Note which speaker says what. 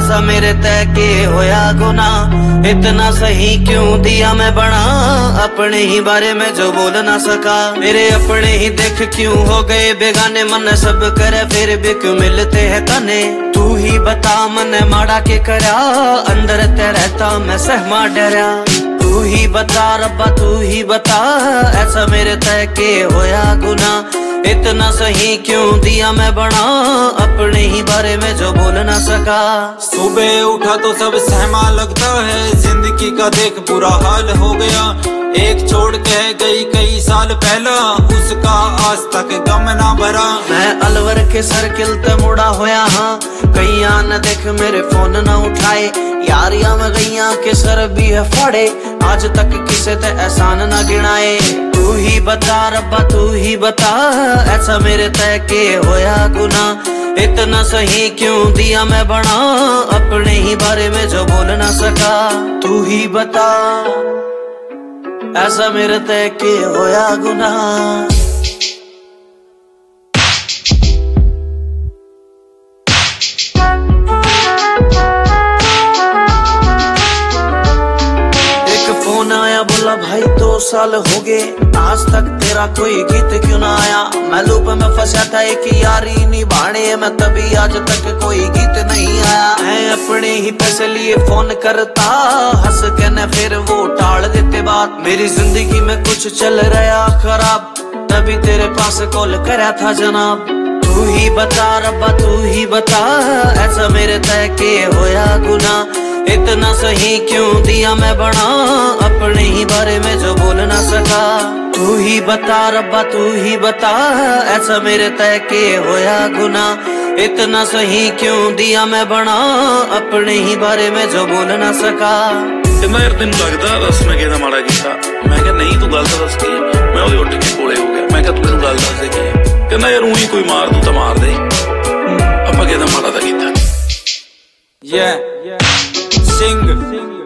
Speaker 1: ऐसा मेरे तय के होया गुनाह, इतना सही क्यों दिया मैं बना, अपने ही बारे में जो बोल ना सका। मेरे अपने ही देख क्यों हो गए बेगाने, मन सब करे फिर भी क्यों मिलते हैं तने। तू ही बता मन माड़ा के करा, अंदर ते रहता मैं सहमा डरा। तू ही बता रब्बा तू ही बता, ऐसा मेरे तय के होया गुनाह, इतना सही क्यों दिया मैं बना, अपने ही बारे में जो बोल ना सका।
Speaker 2: सुबह उठा तो सब सहमा लगता है, जिंदगी का देख बुरा हाल हो गया। एक छोड़ के गई कई साल पहला, उसका आज तक गम ना भरा।
Speaker 1: मैं अलवर के सर्किल ते मुड़ा होया हाँ, कईया न देख मेरे फोन न उठाए। यारियां में गईया के सर भी है फाड़े, आज तक किसे ते एहसान न गिनाए। तू ही बता रब्बा तू ही बता, ऐसा मेरे तय के होया गुनाह, इतना सही क्यों दिया मैं बना, अपने ही बारे में जो बोल ना सका। तू ही बता ऐसा मेरे तय के होया गुनाह। फोन आया बोला भाई 2 साल हो गए, आज तक तेरा कोई गीत क्यों ना आया। मैं लूप में फंसा था एक यारी निभाने में, तभी आज तक कोई गीत नहीं आया। मैं अपने ही पैसे लिए फोन करता, हंस के न फिर वो टाल देते बात। मेरी जिंदगी में कुछ चल रहा खराब, तभी तेरे पास कॉल करा था जनाब। तू ही बता रब्बा तू ही बता, ऐसा मेरे तय के होया गुनाह, इतना सही क्यों दिया मैं बना, अपने ही बारे में जो बोल ना सका। तू ही बता रब्बा तू ही बता, ऐसा मेरे तय के होया गुनाह, इतना सही क्यों दिया मैं बना, अपने ही बारे में जो बोल ना सका।
Speaker 3: कहना यार तेन लगता दस मैं कहना माड़ा किया, मैं क्या नहीं तू गल तो दस की। मैं वो उठ के कोले हो गया, मैं क्या तू मैनू गल दस दे की। कहना यार ऊही कोई मार दू तो मार दे, आप कहना माड़ा तो किया।
Speaker 2: Sing